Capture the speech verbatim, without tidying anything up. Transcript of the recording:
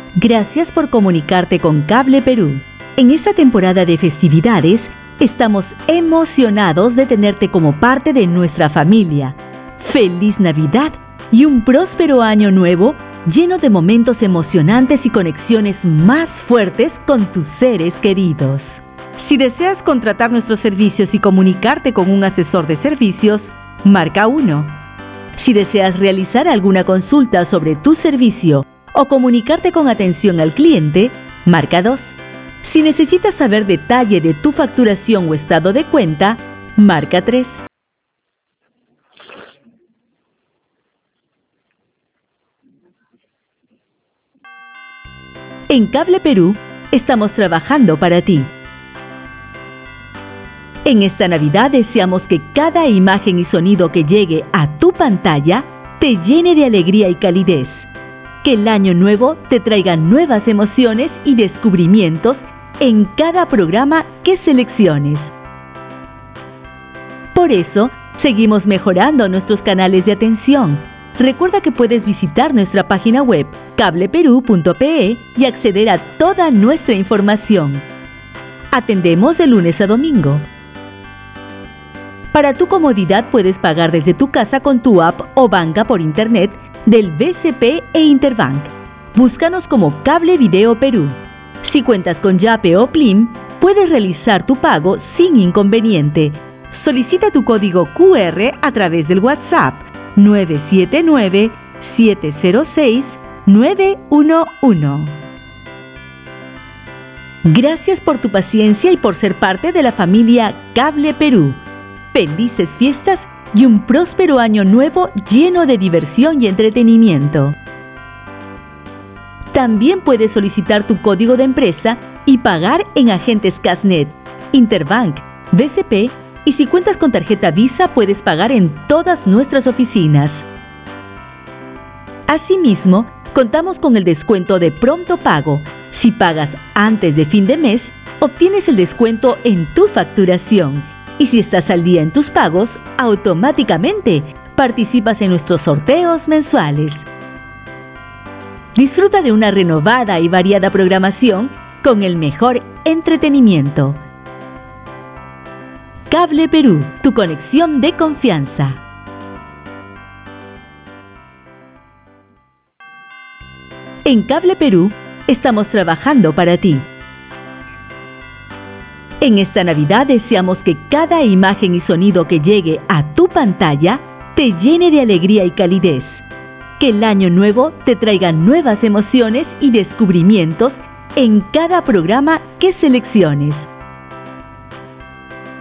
Gracias por comunicarte con Cable Perú. En esta temporada de festividades, estamos emocionados de tenerte como parte de nuestra familia. ¡Feliz Navidad y un próspero año nuevo lleno de momentos emocionantes y conexiones más fuertes con tus seres queridos! Si deseas contratar nuestros servicios y comunicarte con un asesor de servicios, marca uno. Si deseas realizar alguna consulta sobre tu servicio o comunicarte con atención al cliente, marca dos. Si necesitas saber detalle de tu facturación o estado de cuenta, marca tres. En Cable Perú, estamos trabajando para ti. En esta Navidad deseamos que cada imagen y sonido que llegue a tu pantalla te llene de alegría y calidez. Que el año nuevo te traiga nuevas emociones y descubrimientos en cada programa que selecciones. Por eso, seguimos mejorando nuestros canales de atención. Recuerda que puedes visitar nuestra página web cable perú punto pe y acceder a toda nuestra información. Atendemos de lunes a domingo. Para tu comodidad puedes pagar desde tu casa con tu app o banca por internet del B C P e Interbank. Búscanos como Cable Video Perú. Si cuentas con Yape o Plim, puedes realizar tu pago sin inconveniente. Solicita tu código Q R a través del WhatsApp nueve siete nueve, siete cero seis, nueve uno uno. Gracias por tu paciencia y por ser parte de la familia Cable Perú. Felices fiestas y un próspero año nuevo lleno de diversión y entretenimiento. También puedes solicitar tu código de empresa y pagar en agentes Casnet, Interbank, B C P y si cuentas con tarjeta Visa puedes pagar en todas nuestras oficinas. Asimismo, contamos con el descuento de pronto pago. Si pagas antes de fin de mes, obtienes el descuento en tu facturación. Y si estás al día en tus pagos, automáticamente participas en nuestros sorteos mensuales. Disfruta de una renovada y variada programación con el mejor entretenimiento. Cable Perú, tu conexión de confianza. En Cable Perú, estamos trabajando para ti. En esta Navidad deseamos que cada imagen y sonido que llegue a tu pantalla te llene de alegría y calidez. Que el año nuevo te traiga nuevas emociones y descubrimientos en cada programa que selecciones.